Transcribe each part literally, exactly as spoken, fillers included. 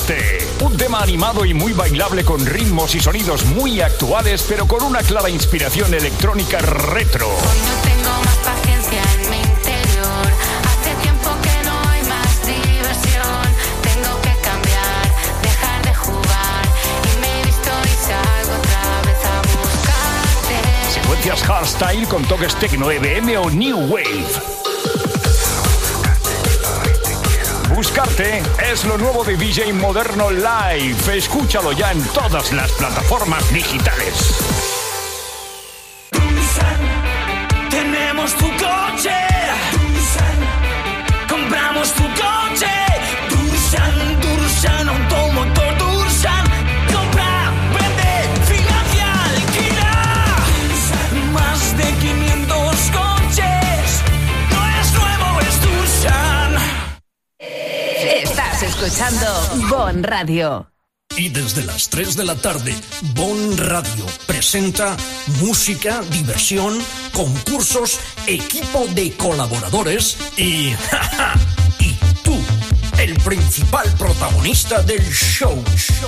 Buscarte. Un tema animado y muy bailable con ritmos y sonidos muy actuales, pero con una clara inspiración electrónica retro. Hoy no tengo más paciencia en mi interior. Hace tiempo que no hay más diversión. Tengo que cambiar, dejar de jugar. Y me he visto y salgo otra vez a buscarte. Secuencias hardstyle con toques techno, E B M o New Wave. Buscarte es lo nuevo de D J Moderno Live. Escúchalo ya en todas las plataformas digitales. Tenemos tu coche, compramos tu coche, Dursan, Dursan, automotor Dursan, compra, vende, financia, alquila, más de quinientos coches, no es nuevo, es Dursan. Estás escuchando Bon Radio. Y desde las tres de la tarde, Bon Radio presenta música, diversión, concursos, equipo de colaboradores y... ¡ja, ja! Y tú, el principal protagonista del show.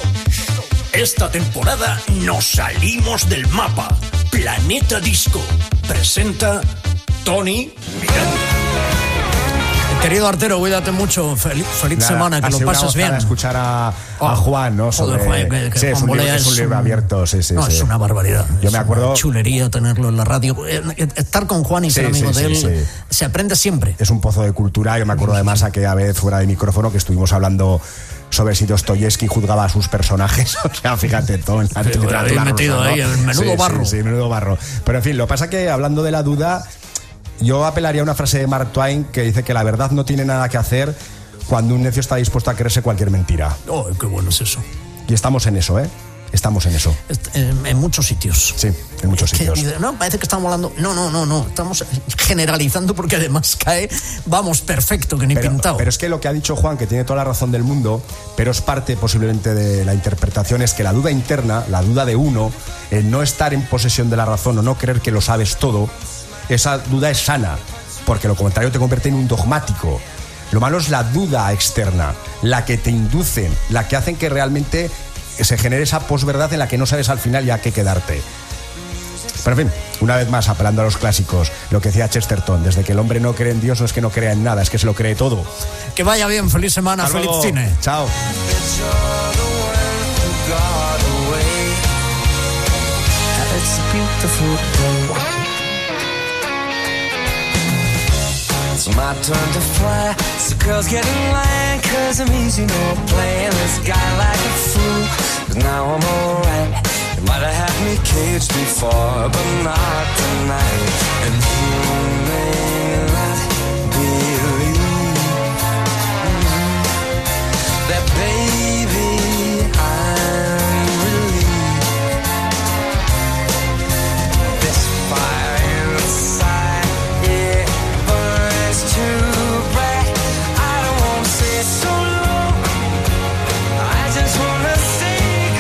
Esta temporada nos salimos del mapa. Planeta Disco presenta Tony Miranda. Querido Artero, cuídate mucho. Feliz, feliz Nada, semana, que lo pases bien. Escuchar a, a oh, Juan, ¿no? Sobre, joder, Juan, que, que sí, Juan es, un libro, es un libro un, abierto, sí, sí. No, sí. es una barbaridad. Yo es me acuerdo. Una chulería tenerlo en la radio. Estar con Juan y sí, ser amigo sí, de sí, él, sí. se aprende siempre. Es un pozo de cultura. Yo me acuerdo además aquella vez fuera de micrófono que estuvimos hablando sobre si Dostoyevsky juzgaba a sus personajes. O sea, fíjate, todo en la literatura habéis metido rusa, ¿no? ahí el menudo sí, barro. Sí, sí, menudo barro. Pero en fin, lo que pasa que hablando de la duda, yo apelaría a una frase de Mark Twain que dice que la verdad no tiene nada que hacer cuando un necio está dispuesto a creerse cualquier mentira. Oh, qué bueno es eso. Y estamos en eso, ¿eh? Estamos en eso. En, en muchos sitios. Sí, en muchos es que, sitios. no, parece que estamos hablando. No, no, no, no. Estamos generalizando porque además cae, vamos, perfecto, que ni pero, pintado. Pero es que lo que ha dicho Juan, que tiene toda la razón del mundo, pero es parte posiblemente de la interpretación, es que la duda interna, la duda de uno, el no estar en posesión de la razón o no creer que lo sabes todo, esa duda es sana, porque lo contrario te convierte en un dogmático. Lo malo es la duda externa, la que te inducen, la que hacen que realmente se genere esa posverdad en la que no sabes al final ya qué quedarte. Pero en fin, una vez más, apelando a los clásicos, lo que decía Chesterton, desde que el hombre no cree en Dios no es que no crea en nada, es que se lo cree todo. Que vaya bien, feliz semana, Hasta feliz luego. cine. Chao. It's my turn to fly, so girls get in line, cause I'm easy, no playing this guy like a fool, cause now I'm alright. You might have had me caged before, but not tonight. And you may not believe that, baby, I'm relieved. This fire inside, it burns too bright. I don't wanna say so long, I just wanna say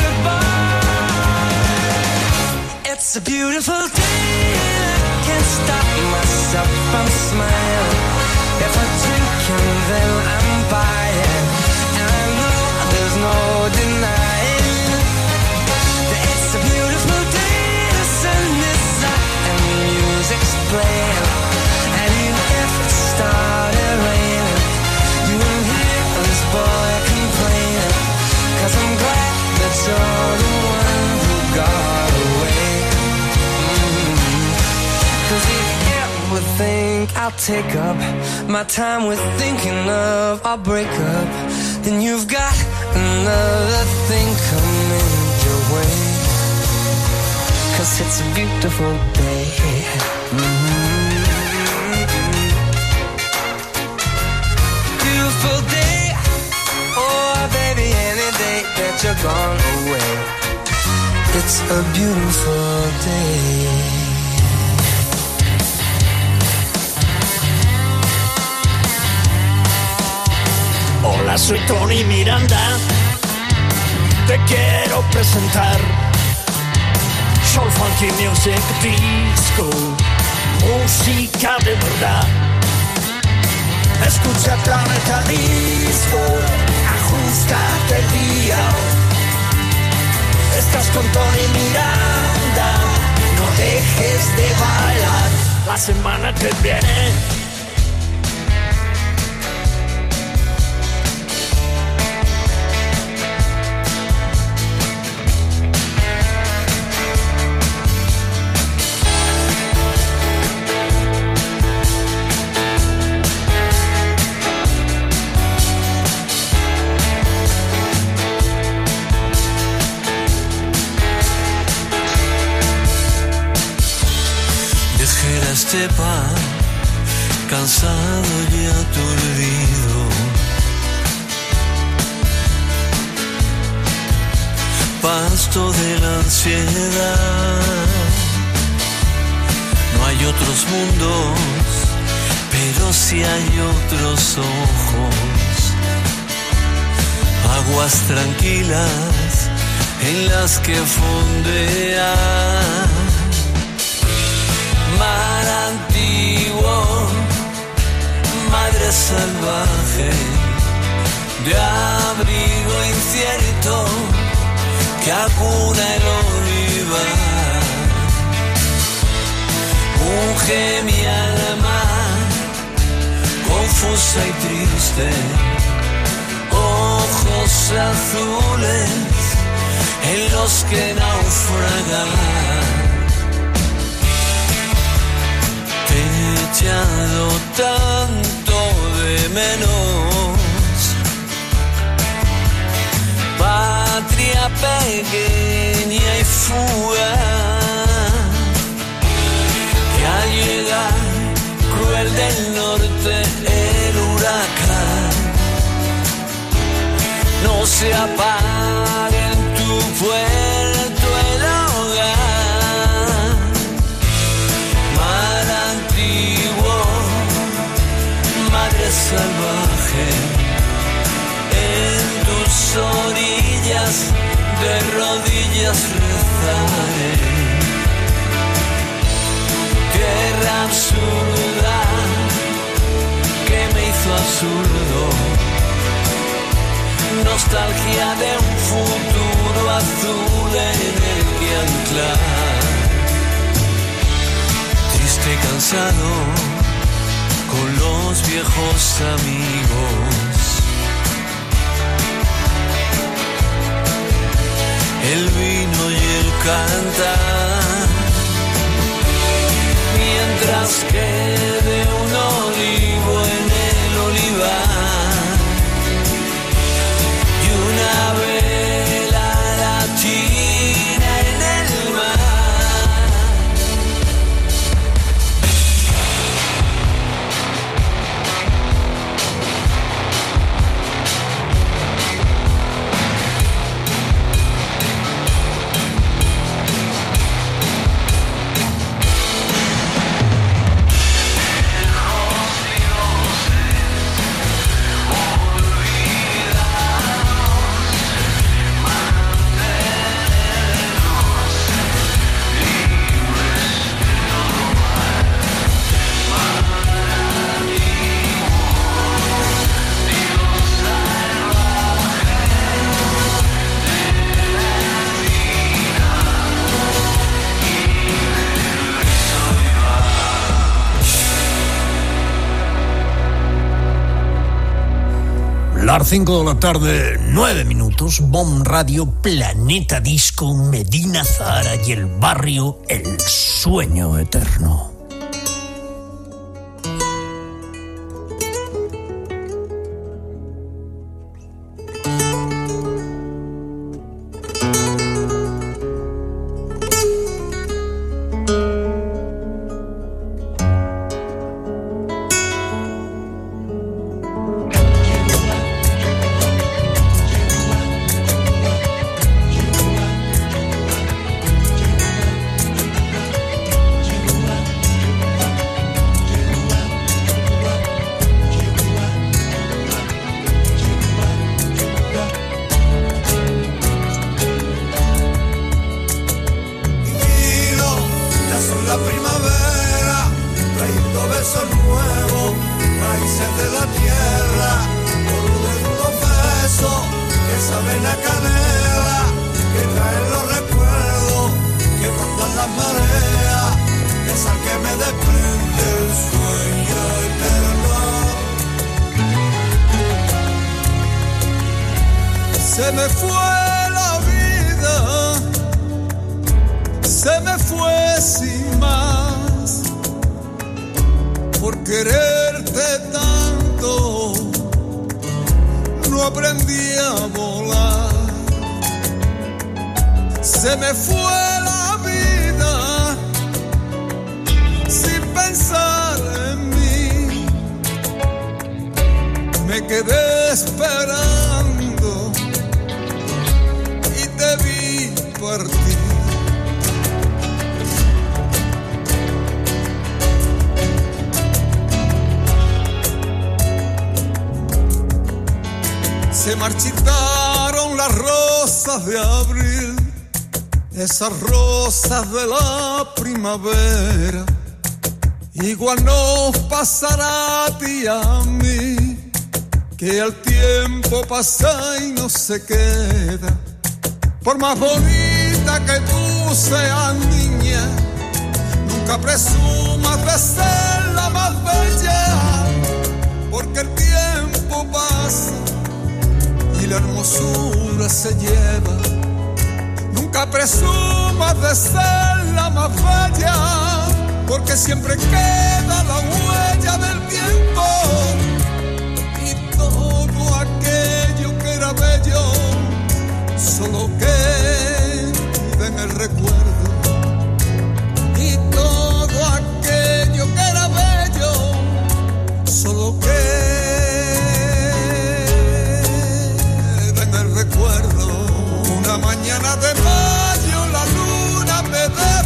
goodbye. It's a beautiful day, I can't stop myself from smiling. If I drink and then I'm buying, and I know there's no denying that it's a beautiful day. The sun is up and the music's playing, and even if it started raining, you won't hear this boy complaining, cause I'm glad that you're the one who got away. Mm-hmm. Cause if you ever think I'll take up my time with thinking of our breakup, then you've got another thing coming your way. Cause it's a beautiful day. Mm-hmm. Beautiful day. Oh baby, any day that you're gone away, it's a beautiful day. Hola, soy Tony Miranda. Te quiero presentar Soul Funky Music Disco, música de verdad. Escucha Planeta Disco, ajustate el estás con Tony Miranda, no dejes de bailar la semana que viene. Estepa, cansado y aturdido, pasto de la ansiedad. No hay otros mundos, pero sí hay otros ojos, aguas tranquilas en las que fondean. Mar antiguo, madre salvaje, de abrigo incierto que acuna el olivar. Unge mi alma, confusa y triste, ojos azules en los que naufragan. Te he echado tanto de menos, patria pequeña y fugaz, que al llegar cruel del norte el huracán no se apague en tu puerto el hogar. Mar antiguo, madre salvaje, en tus orillas de rodillas rezaré. Guerra absurda que me hizo absurdo, nostalgia de un futuro azul en el que anclar. Triste y cansado con los viejos amigos, el vino y el cantar, mientras quede un olivo en el olivar y una vela latina en el mar. Las cinco de la tarde, nueve minutos, Bon Radio, Planeta Disco, Medina Zahara y el barrio El Sueño Eterno. Saben a canela que traen los recuerdos. Se me fue la vida, se me fue sin más, por quererte tanto, no aprendí a volar. Se me fue la vida, sin pensar en mí, me quedé esperando y te vi partir. Se marchitaron las rosas de abril, esas rosas de la primavera. Igual nos pasará a ti y a mí, que el tiempo pasa y no se queda. Por más bonita que tú seas, niña, nunca presumas de ser la más bella, porque el tiempo pasa y la hermosura se lleva. Nunca presumas de ser la más bella, porque siempre queda la huella del tiempo. Y todo aquello que era bello solo queda en el recuerdo. Y todo aquello que era bello solo queda en el recuerdo. Una mañana de mayo la luna me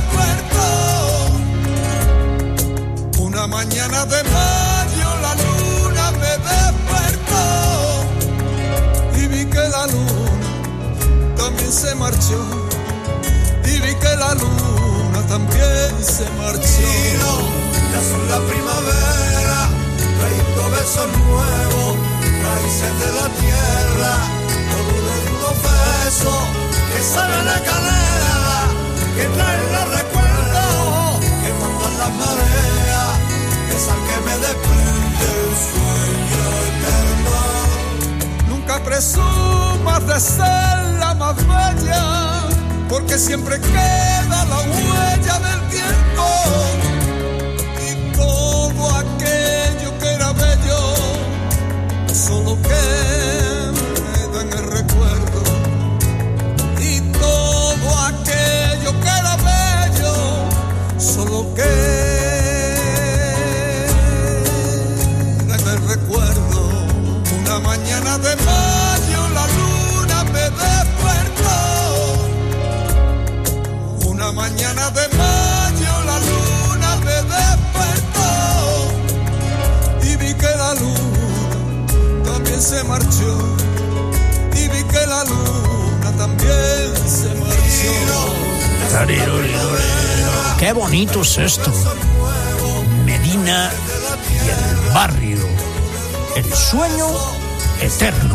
despertó. Una mañana de mayo la luna me despertó. Y vi que la luna también se marchó. Y vi que la luna también se marchó. Ya son la primavera, trayendo besos nuevos, raíces de la tierra. Besos que saben a canela, que traen los recuerdos, que mandan las mareas, esa que me desprende el sueño eterno. Nunca presumas de ser la más bella, porque siempre queda la huella del tiempo. Y todo aquello que era bello solo queda en el recuerdo. Aquello que era bello solo queda en el recuerdo. Una mañana de mayo la luna me despertó. Una mañana de mayo la luna me despertó. Y vi que la luna también se marchó. Y vi que la luna también se marchó. Qué bonito es esto. Medina y el barrio. El sueño eterno.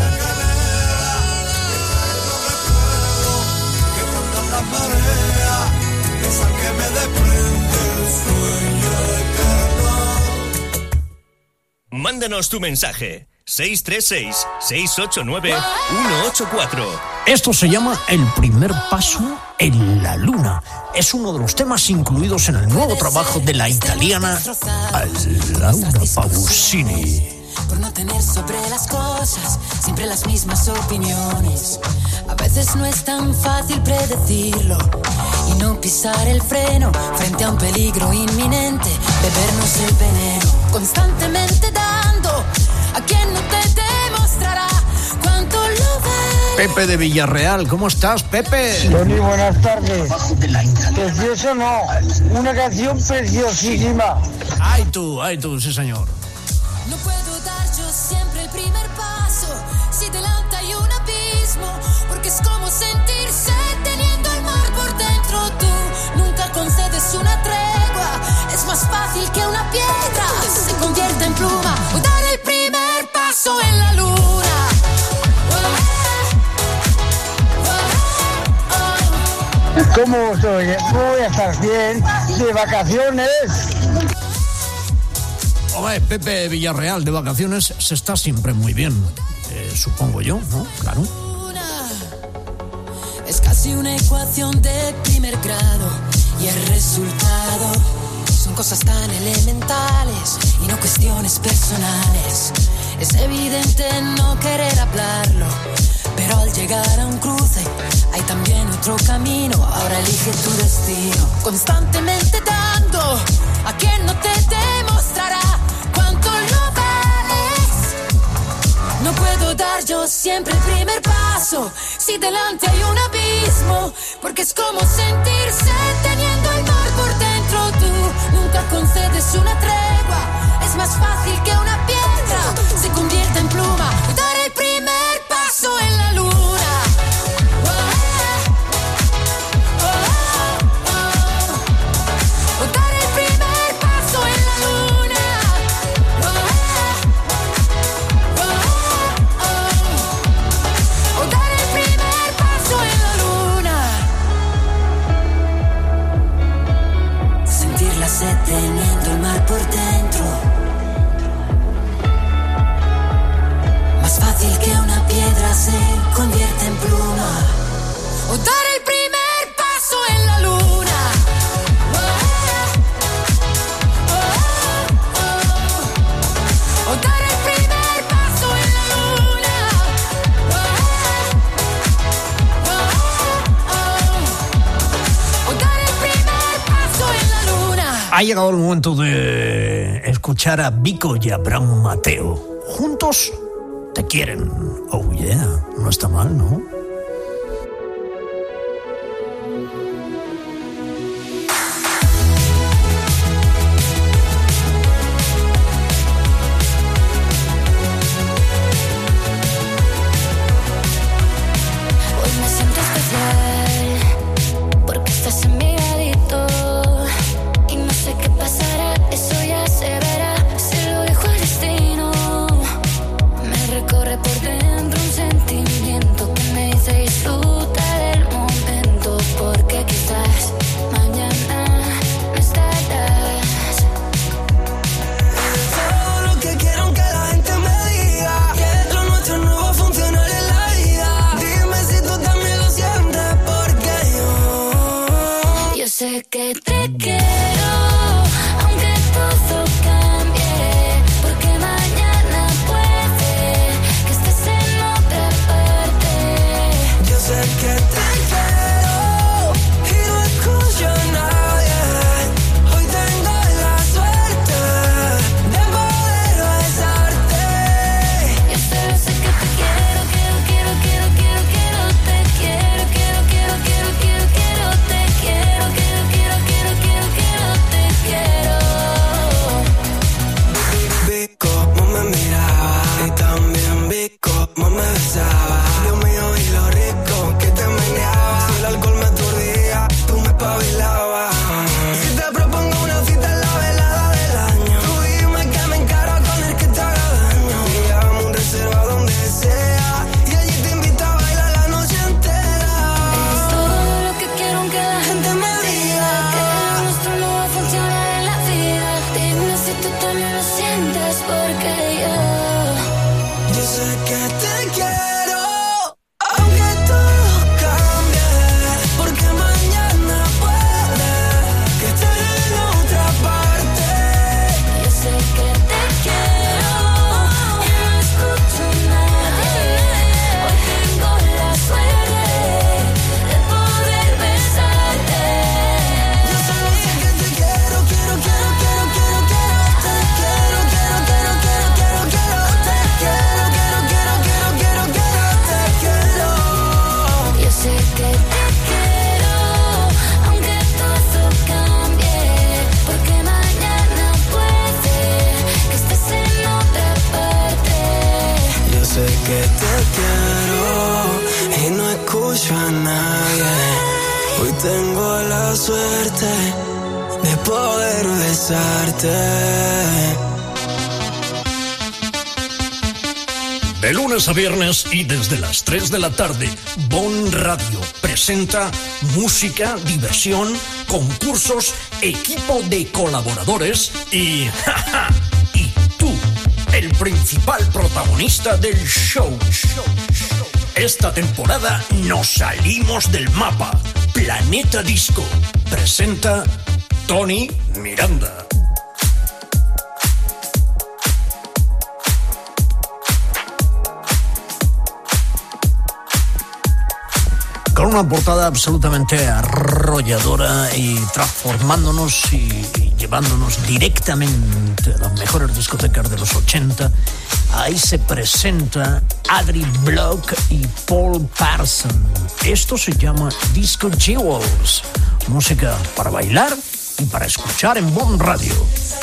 Mándanos tu mensaje. seis tres seis, seis ocho nueve, uno ocho cuatro. Esto se llama El primer paso en la luna. Es uno de los temas incluidos en el nuevo trabajo de la italiana Laura Pausini. Por no tener sobre las cosas siempre las mismas opiniones. A veces no es tan fácil predecirlo y no pisar el freno frente a un peligro inminente. Bebernos el veneno constantemente dando a quien no te demostrará cuánto lo ves. Pepe de Villarreal, ¿cómo estás, Pepe? Tony, buenas tardes. Precioso no, una canción preciosísima. Ay tú, ay tú, sí señor. No puedo dar yo siempre el primer paso si delante hay un abismo, porque es como sentirse teniendo el mar por dentro. Tú nunca concedes una tregua, es más fácil que una piedra se convierta en pluma o dar el primer paso en la luna. ¿Cómo estoy? Voy a estar bien, de vacaciones. Hombre, Pepe Villarreal de vacaciones se está siempre muy bien, eh, supongo yo, ¿no? Claro. Es casi una ecuación de primer grado y el resultado son cosas tan elementales y no cuestiones personales. Es evidente no querer hablarlo, pero al llegar a un cruce hay también otro camino. Ahora elige tu destino. Constantemente dando a quien no te demostrará cuánto lo vales. No puedo dar yo siempre el primer paso si delante hay un abismo, porque es como sentirse teniendo el mar por dentro. Tú nunca concedes una tregua. Es más fácil que una piedra se convierta en pluma. Dar el primer paso en la luna. Teniendo el mar por dentro, más fácil que una piedra se convierte en pluma, o dar el primer paso en la luna. Oh, oh, oh, oh. O dar el primer paso en la luna. Oh, oh, oh. O dar el primer paso en la luna. Ha llegado el momento de escuchar a Vico y Abraham Mateo. Juntos te quieren. Oh yeah, no está mal, ¿no? Hoy me siento especial porque estás en mi ladito. No sé qué pasará, eso ya se verá. Se lo dijo el destino. Me recorre por dentro un sentimiento que me dice disfruta del momento, porque quizás mañana no estarás. Todo lo que quiero que la gente me diga, que lo nuestro no va a funcionar en la vida. Dime si tú también lo sientes, porque yo Yo sé que te quiero. Todo cambie, porque mañana puede que estés en otra parte. Yo sé que te quiero y no escucho a nadie. Hoy tengo la suerte de poder besarte. Yo solo sé que te quiero, quiero, quiero, quiero, quiero, quiero, te quiero, quiero, quiero, quiero, quiero, quiero, te quiero, quiero, quiero, quiero, quiero, quiero, te quiero. Vi cómo me miraba y también vi cómo me besaba. Dios mío, y lo rico que te meneaba. Si el alcohol me aturdía, tú me espabilabas. Si te propongo una cita en la velada del año, tú dime que me encaro con el que te haga daño. Digamos un reserva donde sea y allí te invito a bailar la noche entera. Es todo lo que quiero aunque la gente me diga que lo nuestro no va a funcionar en la vida. Dime si tú también lo sientes, porque yo Yo sé que te quiero, aunque todo cambie, porque mañana puede que estés en otra parte. Yo sé que te quiero y no escucho a nadie. Hoy tengo la suerte de poder besarte. Yo solo sé que te quiero, quiero, quiero, quiero, quiero, quiero. Te quiero, quiero, quiero, quiero, quiero, quiero. Te quiero, quiero, quiero, quiero, quiero, quiero. Te quiero. Yo sé que te quiero, aunque todo cambie, porque mañana puede que estés en otra parte. Yo sé que te quiero y no escucho a nadie. Hoy tengo la suerte de poder besarte. De lunes a viernes y desde las tres de la tarde, Bon Radio presenta música, diversión, concursos, equipo de colaboradores y... ¡ja, ja! Y tú, el principal protagonista del show. show, show. Esta temporada nos salimos del mapa. Planeta Disco presenta Tony Miranda. Con una portada absolutamente arrolladora y transformándonos y, y llevándonos directamente a las mejores discotecas de los ochenta. Ahí se presenta Adri Block y Paul Parson. Esto se llama Disco Jewels. Música para bailar y para escuchar en Bon Radio.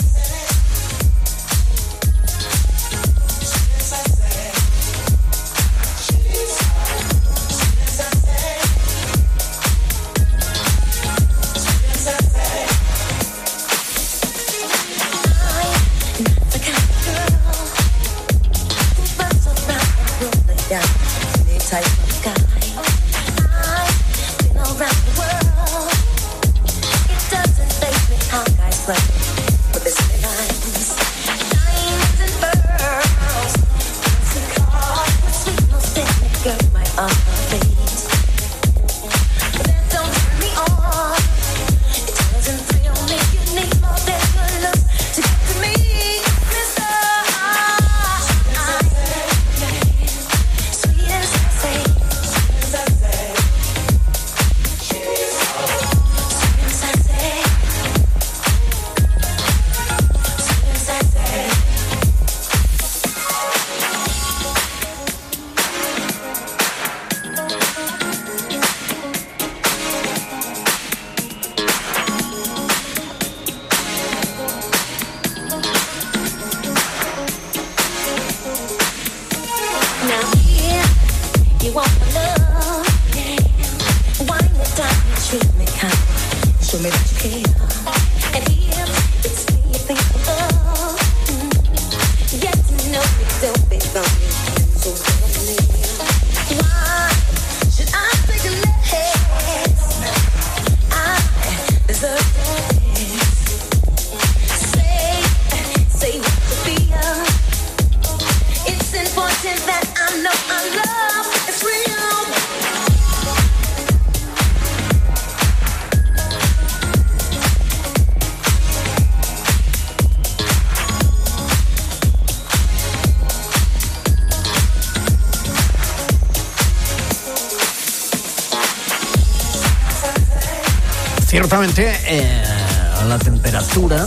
Ciertamente eh, la temperatura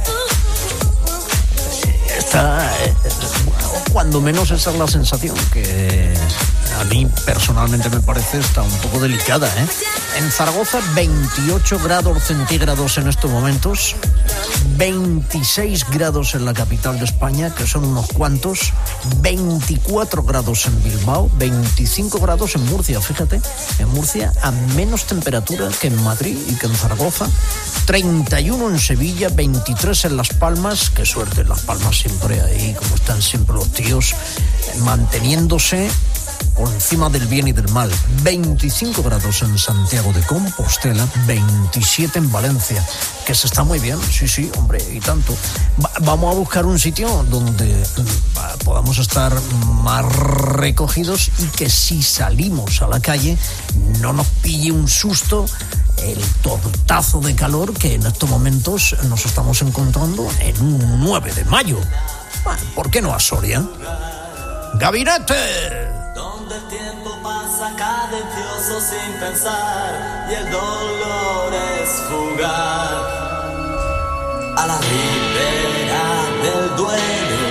está, eh, cuando menos esa es la sensación, que a mí personalmente me parece está un poco delicada, ¿eh? En Zaragoza veintiocho grados centígrados en estos momentos, veintiséis grados en la capital de España, que son unos cuantos, veinticuatro grados en Bilbao, veinticinco grados en Murcia, fíjate, en Murcia a menos temperatura que en Madrid y que en Zaragoza, treinta y uno en Sevilla, veintitrés en Las Palmas, qué suerte en Las Palmas siempre ahí, como están siempre los tíos, manteniéndose por encima del bien y del mal, veinticinco grados en Santiago de Compostela, veintisiete en Valencia, que se está muy bien, sí, sí, hombre, y tanto. Va, vamos a buscar un sitio donde va, podamos estar más recogidos y que si salimos a la calle no nos pille un susto el tortazo de calor que en estos momentos nos estamos encontrando en un nueve de mayo. Bueno, ¿por qué no a Soria? ¡Gabinete! Donde el tiempo pasa cadencioso sin pensar y el dolor es fugaz. A la ribera del Duero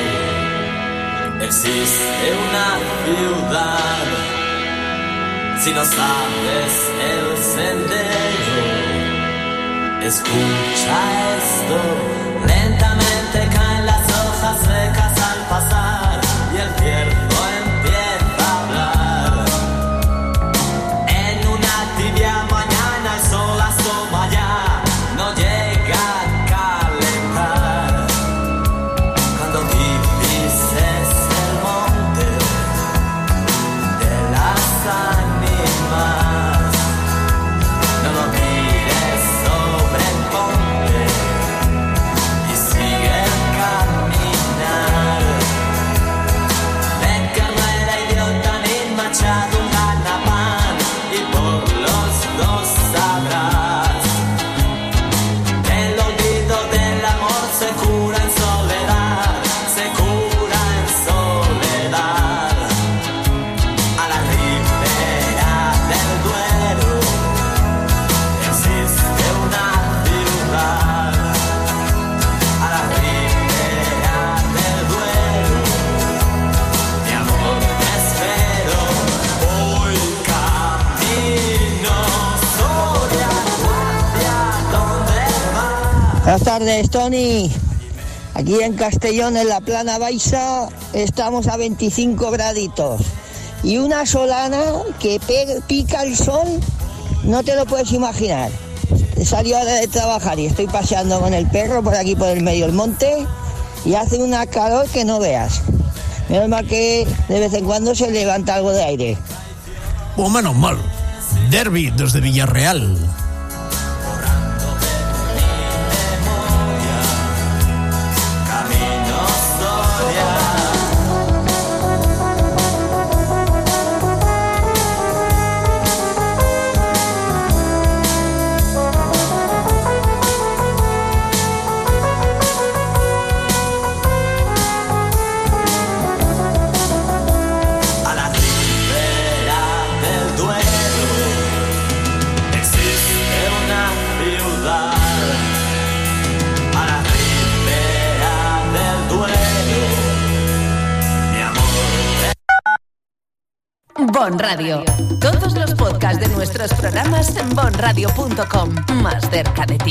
existe una ciudad. Si no sabes el sendero, escucha esto. Lentamente caen las hojas secas al pasar y el cierzo empieza a hablar. En una tibia mañana el sol asoma ya, no llega a calentar. Cuando divises el monte de las ánimas, no lo mires, sobreponte y sigue el caminar. Buenas tardes, Tony. Aquí en Castellón, en la Plana Baixa, estamos a veinticinco graditos. Y una solana que pe- pica el sol, no te lo puedes imaginar. He salido ahora de trabajar y estoy paseando con el perro por aquí por el medio del monte y hace una calor que no veas. Menos mal que de vez en cuando se levanta algo de aire. Oh, menos mal. Derby desde Villarreal. Bon Radio. Todos los podcasts de nuestros programas en bon radio punto com. Más cerca de ti.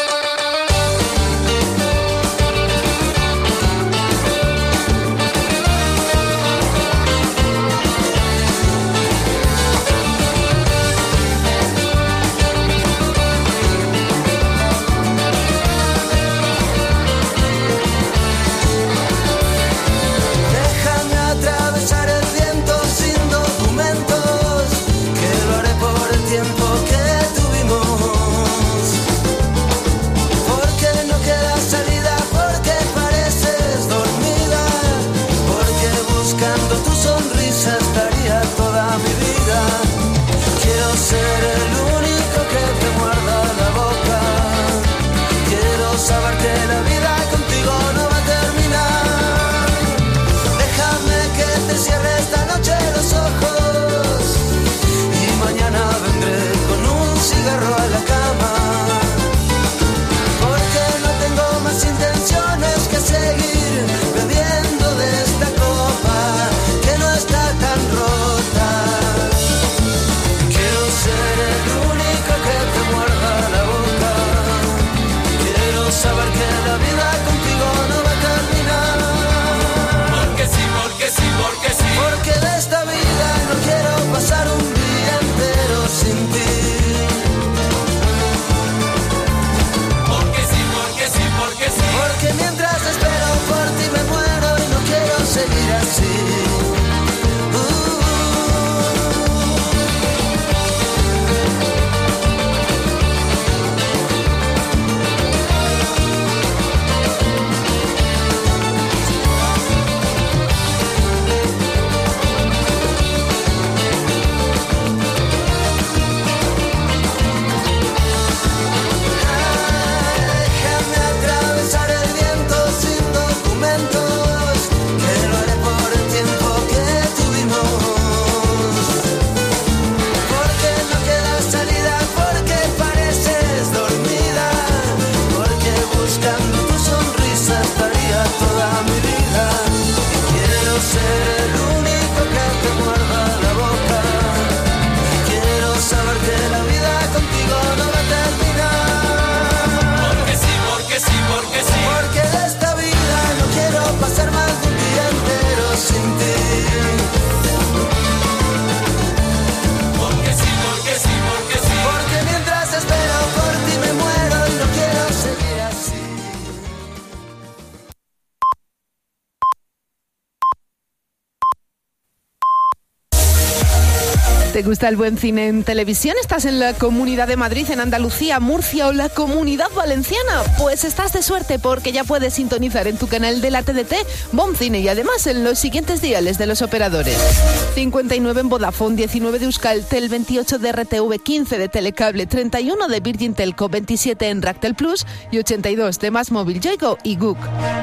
¿Te gusta el buen cine en televisión? ¿Estás en la Comunidad de Madrid, en Andalucía, Murcia o la Comunidad Valenciana? Pues estás de suerte porque ya puedes sintonizar en tu canal de la T D T Bon Cine y además en los siguientes diales de los operadores. cincuenta y nueve en Vodafone, diecinueve de Euskaltel, veintiocho de R T V, quince de Telecable, treinta y uno de Virgin Telco, veintisiete en Ractel Plus y ochenta y dos de Más Móvil, Yoigo y Guk.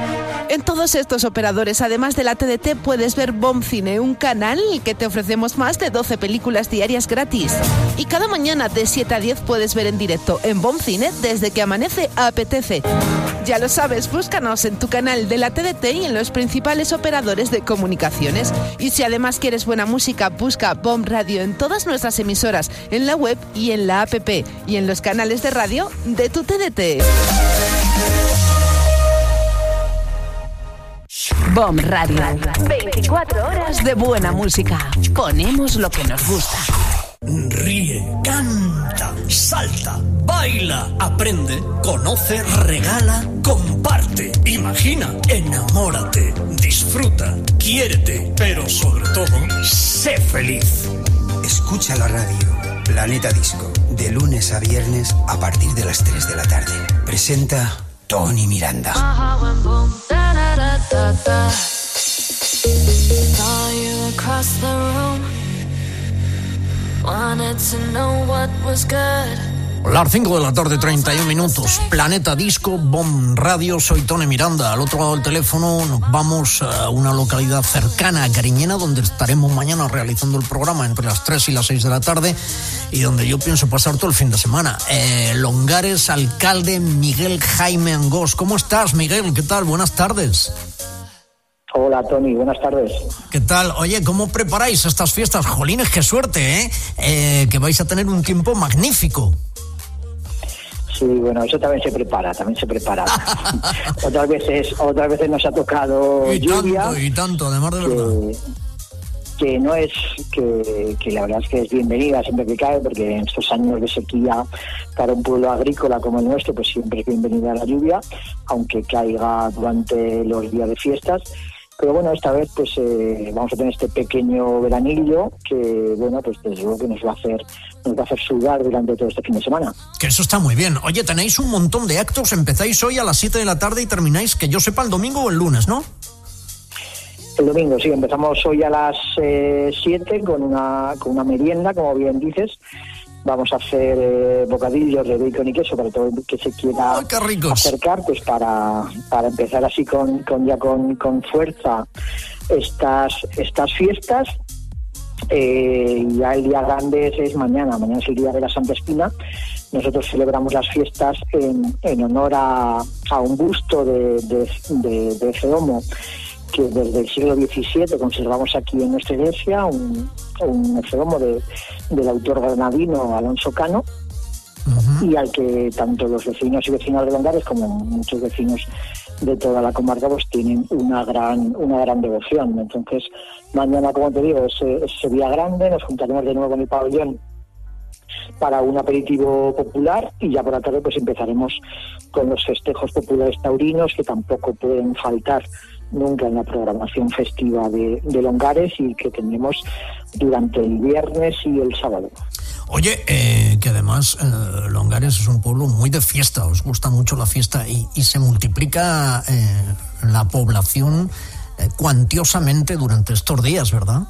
En todos estos operadores, además de la T D T, puedes ver Bon Cine, un canal que te ofrecemos más de doce películas diarias gratis. Y cada mañana de siete a diez puedes ver en directo en Bon Cine desde que amanece apetece. Ya lo sabes, búscanos en tu canal de la T D T y en los principales operadores de comunicaciones. Y si además quieres buena música, busca Bon Radio en todas nuestras emisoras, en la web y en la app y en los canales de radio de tu T D T. Bomb Radio. veinticuatro horas de buena música. Ponemos lo que nos gusta. Ríe, canta, salta, baila, aprende, conoce, regala, comparte, imagina, enamórate, disfruta, quiérete, pero sobre todo, sé feliz. Escucha la radio Planeta Disco, de lunes a viernes a partir de las tres de la tarde. Presenta Tony Miranda. Las cinco de la tarde, treinta y un minutos. Planeta Disco, Bomb Radio. Soy Tony Miranda. Al otro lado del teléfono nos vamos a una localidad cercana a Cariñena, donde estaremos mañana realizando el programa entre las tres y las seis de la tarde y donde yo pienso pasar todo el fin de semana. Eh, Longares, alcalde Miguel Jaime Angós. ¿Cómo estás, Miguel? ¿Qué tal? Buenas tardes. Hola, Tony, buenas tardes. ¿Qué tal? Oye, ¿cómo preparáis estas fiestas? Jolines, qué suerte, ¿eh? eh que vais a tener un tiempo magnífico. Sí, bueno, eso también se prepara, también se prepara. otras veces otras veces nos ha tocado y lluvia. Tanto, y tanto, además de que, verdad. Que no es, que, que la verdad es que es bienvenida siempre que cae, porque en estos años de sequía para un pueblo agrícola como el nuestro, pues siempre es bienvenida la lluvia, aunque caiga durante los días de fiestas. Pero bueno, esta vez pues eh, vamos a tener este pequeño veranillo que, bueno, pues desde luego que nos va a hacer nos va a hacer sudar durante todo este fin de semana. Que eso está muy bien. Oye, tenéis un montón de actos, empezáis hoy a las siete de la tarde y termináis, que yo sepa, el domingo o el lunes, ¿no? El domingo, sí, empezamos hoy a las eh, siete con una, con una merienda, como bien dices. Vamos a hacer eh, bocadillos de bacon y queso para todo el que se quiera acercar, pues para, para empezar así con, con ya con, con fuerza estas estas fiestas. Eh, ya el día grande es mañana, mañana es el día de la Santa Espina. Nosotros celebramos las fiestas en, en honor a, a un busto de, de, de, de Feomo, que desde el siglo diecisiete conservamos aquí en nuestra iglesia, un, un feomo de, del autor granadino Alonso Cano, uh-huh. y al que tanto los vecinos y vecinas de Longares como muchos vecinos de toda la comarca pues tienen una gran una gran devoción. Entonces mañana, como te digo, es ese día grande, nos juntaremos de nuevo en el pabellón para un aperitivo popular y ya por la tarde pues empezaremos con los festejos populares taurinos, que tampoco pueden faltar nunca en la programación festiva de, de Longares y que tendremos durante el viernes y el sábado. Oye, eh, que además eh, Longares es un pueblo muy de fiesta, os gusta mucho la fiesta y, y se multiplica eh, la población eh, cuantiosamente durante estos días, ¿verdad?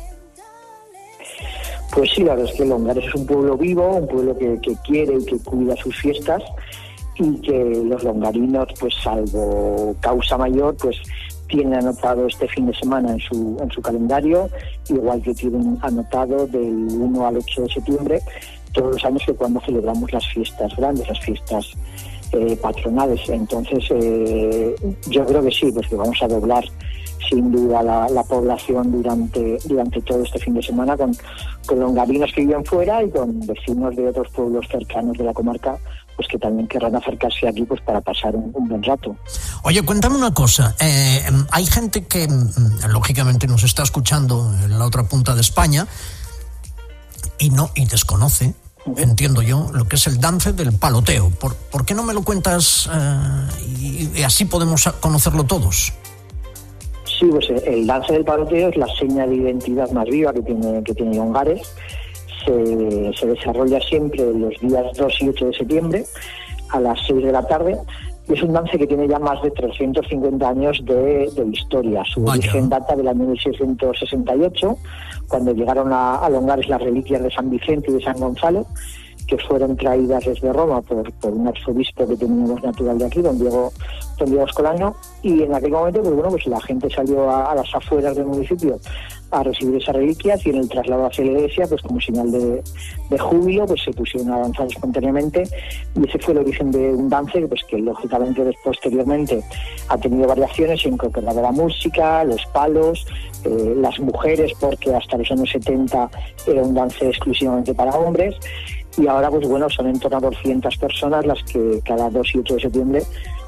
Pues sí, la verdad es que Longares es un pueblo vivo, un pueblo que, que quiere y que cuida sus fiestas, y que los longarinos, pues salvo causa mayor, pues tienen anotado este fin de semana en su en su calendario, igual que tienen anotado del uno al ocho de septiembre todos los años, que cuando celebramos las fiestas grandes, las fiestas eh, patronales. Entonces eh, yo creo que sí, pues que vamos a doblar sin duda la, la población durante durante todo este fin de semana, con, con longarinos que viven fuera y con vecinos de otros pueblos cercanos de la comarca, pues que también querrán acercarse aquí pues para pasar un, un buen rato. Oye, cuéntame una cosa, eh, hay gente que lógicamente nos está escuchando en la otra punta de España y no y desconoce, uh-huh. entiendo yo, lo que es el dance del paloteo. ¿Por, por qué no me lo cuentas eh, y, y así podemos conocerlo todos? Sí, pues el dance del paloteo es la seña de identidad más viva que tiene que tiene Longares. Se, se desarrolla siempre los días dos y ocho de septiembre a las seis de la tarde, y es un dance que tiene ya más de trescientos cincuenta años de, de historia. Su Vaya. origen data del año mil seiscientos sesenta y ocho, cuando llegaron a, a Longares las reliquias de San Vicente y de San Gonzalo, que fueron traídas desde Roma por, por un arzobispo que teníamos natural de aquí, don Diego, don Diego Escolano, y en aquel momento pues bueno, pues la gente salió a, a las afueras del municipio a recibir esas reliquias, y en el traslado hacia la iglesia, pues como señal de, de júbilo, pues se pusieron a danzar espontáneamente, y ese fue el origen de un dance pues que lógicamente después, posteriormente ha tenido variaciones, incorporando la música, los palos, eh, las mujeres, porque hasta los años setenta era un dance exclusivamente para hombres, y ahora pues bueno, son en torno a doscientas personas las que cada dos y ocho de septiembre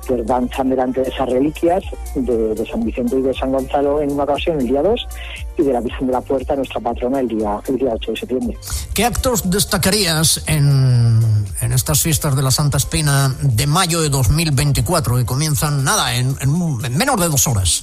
pues danzan delante de esas reliquias de, de San Vicente y de San Gonzalo en una ocasión, el día dos, y de la Virgen de la Puerta, nuestra patrona, el día, el día ocho de septiembre. ¿Qué actos destacarías en, en estas fiestas de la Santa Espina de mayo de dos mil veinticuatro, que comienzan, nada, en, en, en menos de dos horas?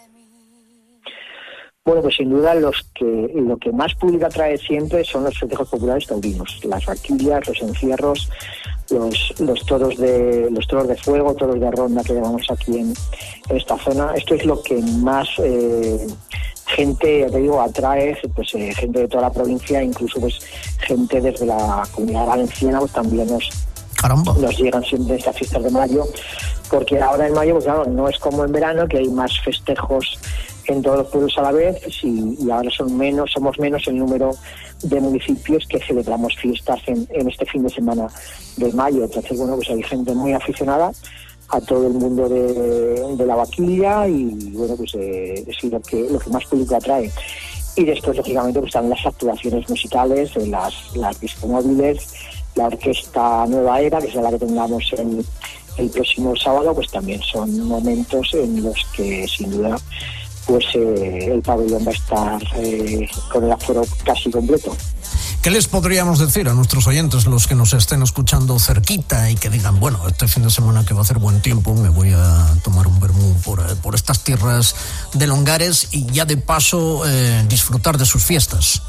Bueno, pues sin duda los que lo que más público atrae siempre son los festejos populares taurinos, las vaquillas, los encierros, los los toros de los toros de fuego, toros de ronda que llamamos aquí en, en esta zona. Esto es lo que más eh, gente, ya te digo, atrae, pues eh, gente de toda la provincia, incluso pues gente desde la Comunidad Valenciana, pues también nos Caramba. nos llegan siempre estas fiestas de mayo, porque ahora en mayo, pues claro, no es como en verano, que hay más festejos en todos los pueblos a la vez, y, y ahora son menos, somos menos el número de municipios que celebramos fiestas en, en este fin de semana de mayo. Entonces, bueno, pues hay gente muy aficionada a todo el mundo de, de la vaquilla, y bueno, pues eh, es lo que, lo que más público atrae. Y después, lógicamente, pues están las actuaciones musicales, las, las discomóviles, la orquesta Nueva Era, que es la que tengamos el, el próximo sábado, pues también son momentos en los que, sin duda, pues eh, el pabellón va a estar eh, con el aforo casi completo. ¿Qué les podríamos decir a nuestros oyentes, los que nos estén escuchando cerquita y que digan, bueno, este fin de semana que va a hacer buen tiempo, me voy a tomar un vermú por, por estas tierras de Longares y ya de paso eh, disfrutar de sus fiestas?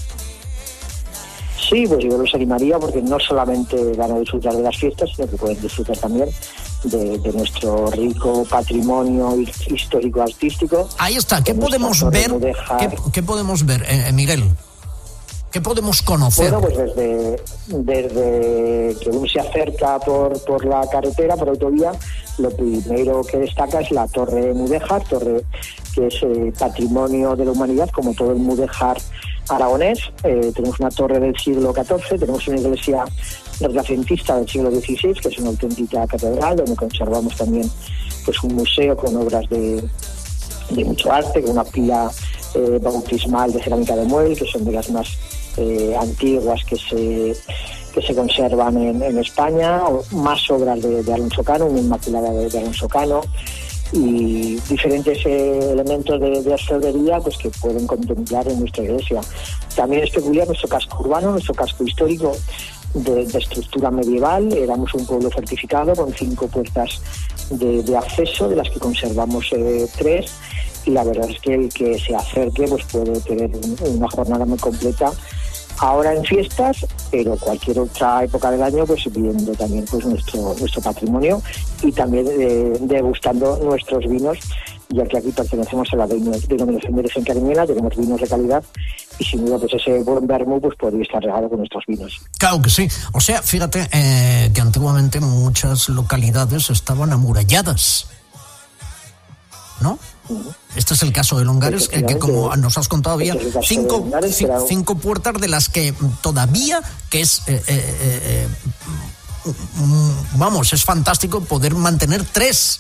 Sí, pues yo los animaría, porque no solamente van a disfrutar de las fiestas, sino que pueden disfrutar también de, de nuestro rico patrimonio histórico-artístico. Ahí está. ¿Qué podemos ver? ¿Qué, ¿Qué podemos ver, eh, Miguel? ¿Qué podemos conocer? Bueno, pues desde, desde que uno se acerca por, por la carretera, por autovía, lo primero que destaca es la Torre Mudéjar, torre que es eh, patrimonio de la humanidad, como todo el mudéjar aragonés. Eh, tenemos una torre del siglo catorce, tenemos una iglesia renacentista del siglo dieciséis, que es una auténtica catedral, donde conservamos también pues un museo con obras de, de mucho arte, con una pila eh, bautismal de cerámica de Muel, que son de las más eh, antiguas que se que se conservan en, en España, o más obras de, de Alonso Cano, una inmaculada de, de Alonso Cano, y diferentes eh, elementos de, de orfebrería pues que pueden contemplar en nuestra iglesia. También es peculiar nuestro casco urbano, nuestro casco histórico de, de estructura medieval. Éramos un pueblo fortificado con cinco puertas de, de acceso, de las que conservamos eh, tres, y la verdad es que el que se acerque pues puede tener un, una jornada muy completa ahora en fiestas, pero cualquier otra época del año, pues viendo también pues nuestro nuestro patrimonio, y también eh, degustando nuestros vinos, ya que aquí pertenecemos a la denominación de origen cariñena, tenemos vinos de calidad, y sin duda pues ese buen vermú pues podría estar regado con nuestros vinos. Claro que sí. O sea, fíjate eh, que antiguamente muchas localidades estaban amuralladas, ¿no? Uh-huh. Este es el caso de Longares, eh, que como nos has contado había cinco, Longares, cinco, pero... cinco puertas, de las que todavía, que es, eh, eh, eh, vamos, es fantástico poder mantener tres.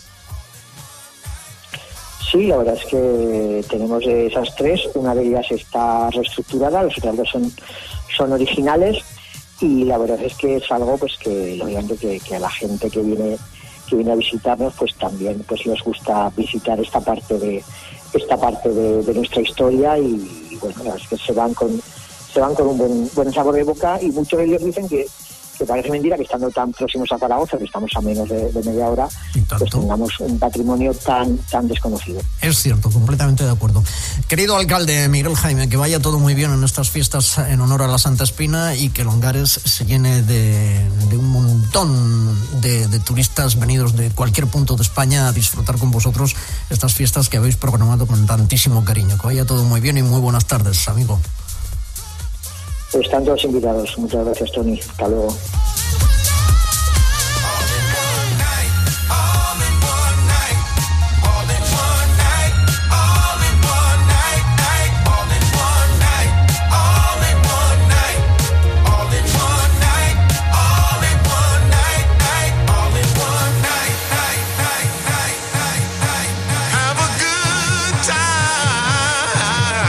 Sí, la verdad es que tenemos esas tres, una de ellas está reestructurada, las otras dos son, son originales, y la verdad es que es algo pues que obviamente que, que a la gente que viene que viene a visitarnos pues también pues les gusta visitar esta parte de esta parte de, de nuestra historia, y, y bueno, la verdad es que se van con se van con un buen, buen sabor de boca, y muchos de ellos dicen que que parece mentira que estando tan próximos a Zaragoza, que estamos a menos de, de media hora, pues tengamos un patrimonio tan tan desconocido. Es cierto, completamente de acuerdo. Querido alcalde Miguel Jaime, que vaya todo muy bien en estas fiestas en honor a la Santa Espina, y que Longares se llene de, de un montón de, de turistas venidos de cualquier punto de España a disfrutar con vosotros estas fiestas que habéis programado con tantísimo cariño. Que vaya todo muy bien y muy buenas tardes, amigo. Están todos invitados. Muchas gracias, Tony. Hasta luego.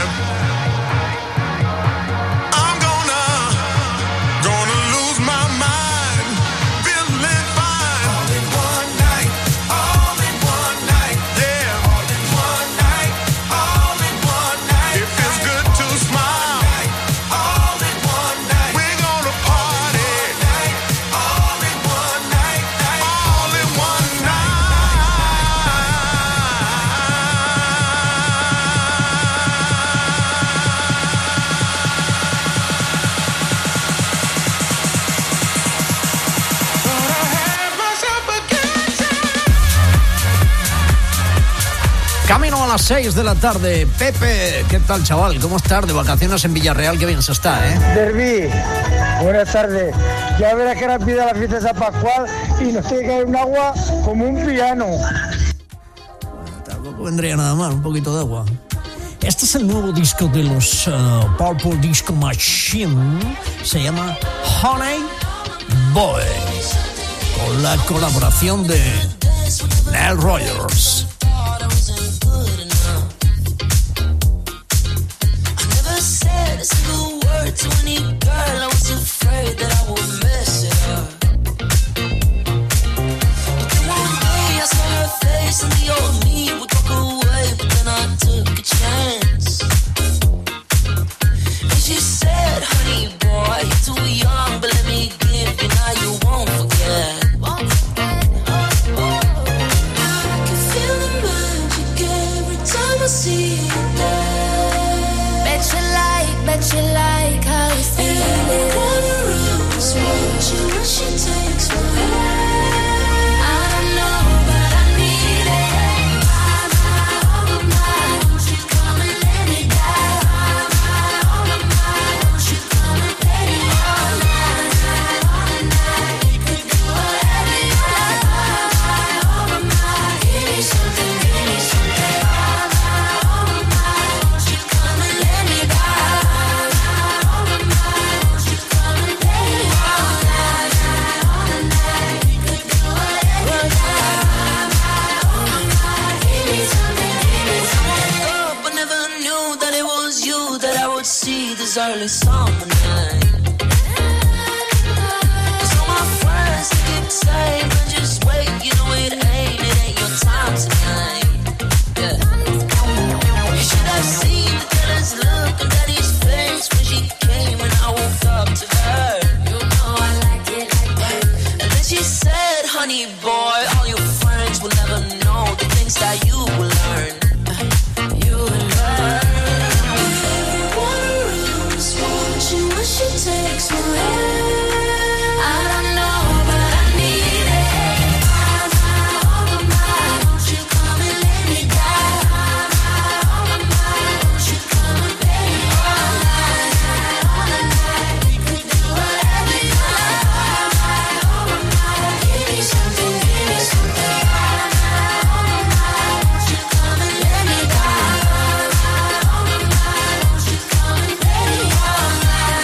My mind. Camino a las seis de la tarde. Pepe, ¿qué tal, chaval? ¿Cómo estás? De vacaciones en Villarreal, qué bien se está, ¿eh? Derby, buenas tardes. Ya verás que rápida la fiesta de San Pascual y nos tiene que caer un agua como un piano. Tampoco vendría nada mal, un poquito de agua. Este es el nuevo disco de los uh, Purple Disco Machine. Se llama Honey Boy, con la colaboración de Nile Rodgers. Said a single word to any girl, I was afraid that I would mess it up. But then one day I saw her face and the old me would walk away, but then I took a chance. And she said, honey boy, you're too young, but let me give you, now you won't forget. Won't forget. Oh, oh. I can feel the magic every time I see you there. Bet you like, bet you like how it's feeling. Everyone around us wants you when she takes my hand. I don't know, but I need it. My, my, oh my, won't you come and let me down? My, my, oh my, won't you come and let me all night, all night. We could do whatever you like. My, oh my, give me something, give me something. My, oh my, won't you come and let me down? See this early summer night. Cause all my friends keep saying, but just wait, you know it ain't, it ain't your time tonight. Yeah. You should have seen the jealous look on Daddy's face when she came and I woke up to her. You know I like it like that. And then she said, honey boy, all your friends will never know the things that you will learn. You will learn. She takes my hand. I don't know, but I need it. My, my, oh my, won't you come and let me down? My, oh my, won't you come and play me all night, all night. We could do whatever you like. My, oh my, give me something, give me something. My, oh my, won't you come and let me down? My, oh my, won't you come and play me all night?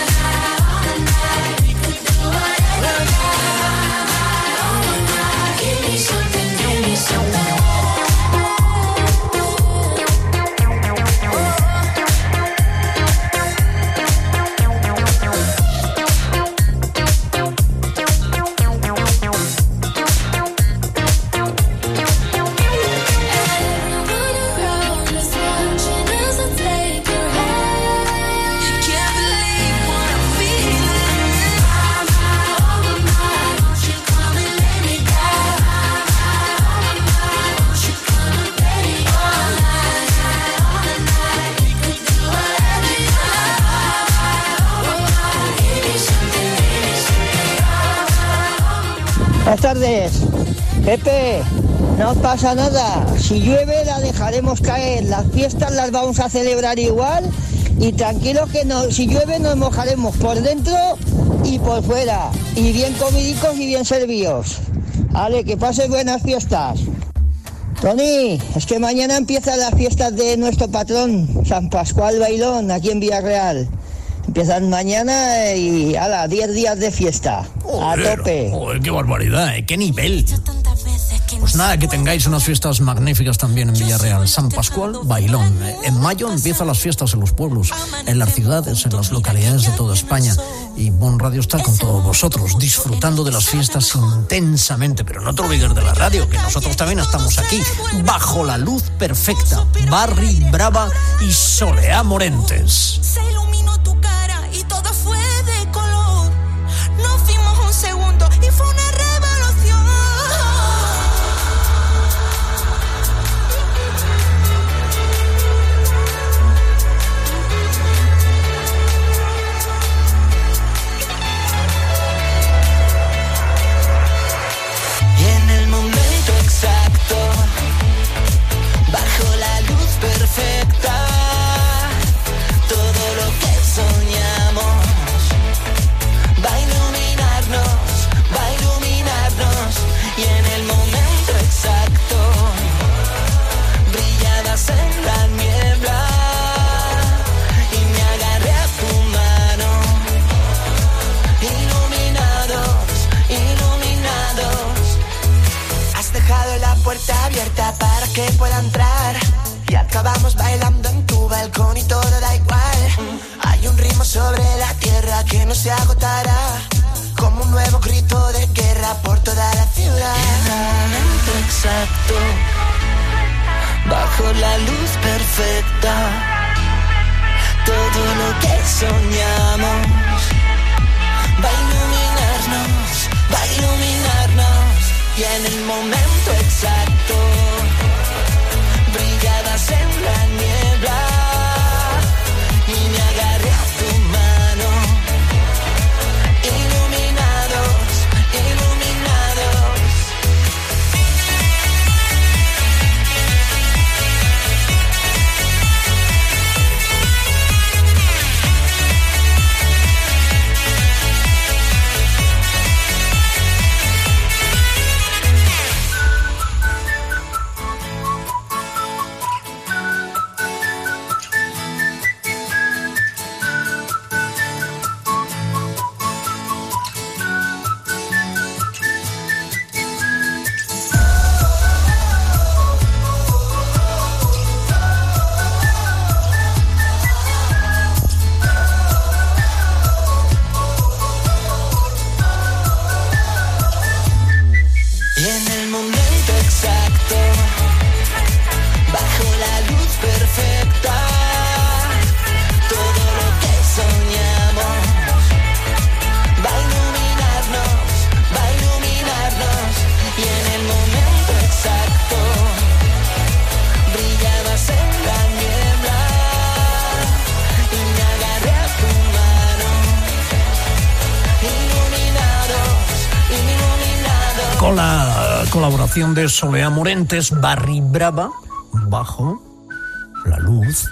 Buenas tardes. Pepe, no pasa nada. Si llueve la dejaremos caer. Las fiestas las vamos a celebrar igual. Y tranquilos que no, si llueve nos mojaremos por dentro y por fuera. Y bien comidicos y bien servidos. Vale, que pases buenas fiestas. Tony, es que mañana empiezan las fiestas de nuestro patrón, San Pascual Bailón, aquí en Villarreal. Empiezan mañana y, ala, diez días de fiesta. Joder, a tope. Joder, qué barbaridad, ¿eh? Qué nivel. Pues nada, que tengáis unas fiestas magníficas también en Villarreal. San Pascual Bailón. En mayo empiezan las fiestas en los pueblos, en las ciudades, en las localidades de toda España. Y Bon Radio está con todos vosotros, disfrutando de las fiestas intensamente. Pero no te olvides de la radio, que nosotros también estamos aquí, bajo la luz perfecta. Barry Brava y Soleá Morentes. Se iluminó tu cara y todo fue de color. Nos fuimos un segundo y fue una revolución. Y en el momento exacto, bajo la que pueda entrar. Y acabamos bailando en tu balcón y todo da igual. Hay un ritmo sobre la tierra que no se agotará, como un nuevo grito de guerra por toda la ciudad. En el momento exacto, bajo la luz perfecta, todo lo que soñamos va a iluminarnos, va a iluminarnos. Y en el momento exacto brillabas en la niebla y me agarré a tu mano. Iluminados, iluminados. Con la colaboración de Soleá Morentes, Barry Brava, bajo la luz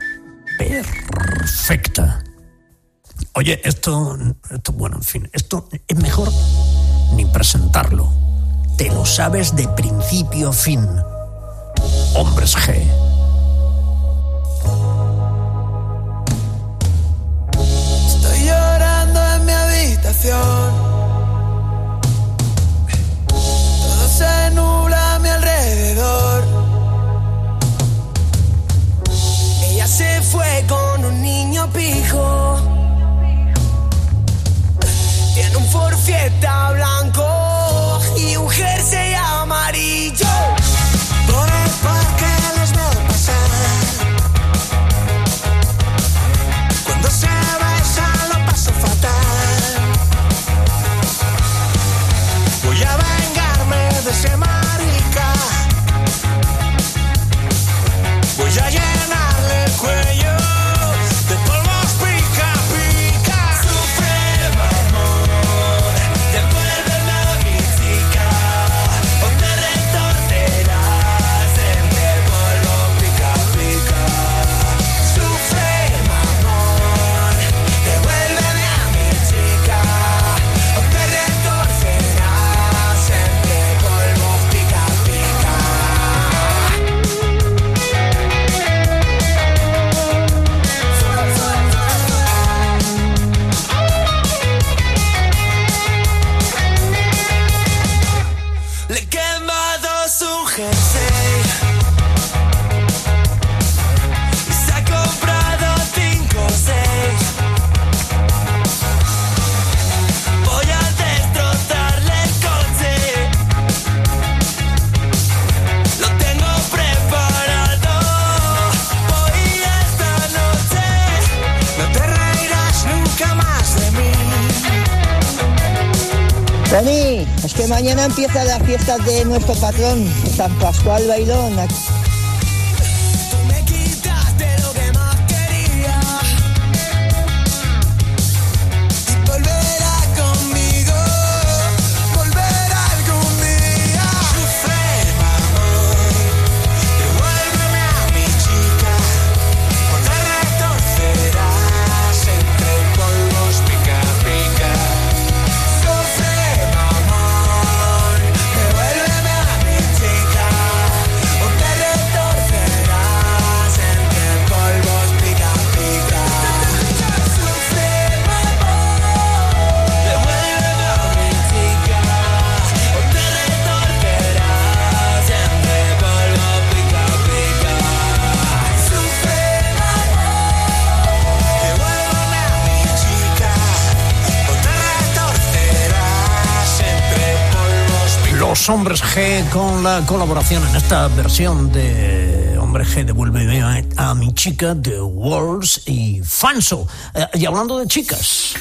perfecta. Oye, esto, esto, bueno, en fin, esto es mejor ni presentarlo. Te lo sabes de principio a fin. Hombres G. Estoy llorando en mi habitación. Todo se nubla a mi alrededor. Ella se fue con un niño pijo. Tiene un Ford Fiesta blanco y un jersey amarillo. Por el parque les veo pasar. Cuando se besan lo paso fatal. Voy a vengarme de ese marica. Voy a llenarle el cuello de polvos pica pica. Sufre, amor, devuélveme a mi chica, o te retorcerás entre polvos pica pica. Sufre, amor, devuélveme a mi chica, o te retorcerás entre polvos pica pica. Le he quemado su jersey y se ha comprado cinco o seis. Voy a destrozarle el coche. Lo tengo preparado. Hoy esta noche no te reirás nunca más de mí. Dani, es que mañana empieza la fiesta de nuestro patrón, San Pascual Bailón. Me quitaste lo que más quería y volverá conmigo, volverá algún día. Sufre, amor, devuélveme a mi chica, o te retorcerás entre polvos pica pica. Sufre, amor, devuélveme a mi chica, o te retorcerás los Hombres G con la colaboración en esta versión de Hombre G, devuélveme a, a mi chica, de Walls y Fanso. Eh, y hablando de chicas...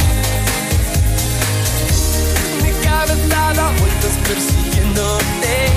persiguiéndote.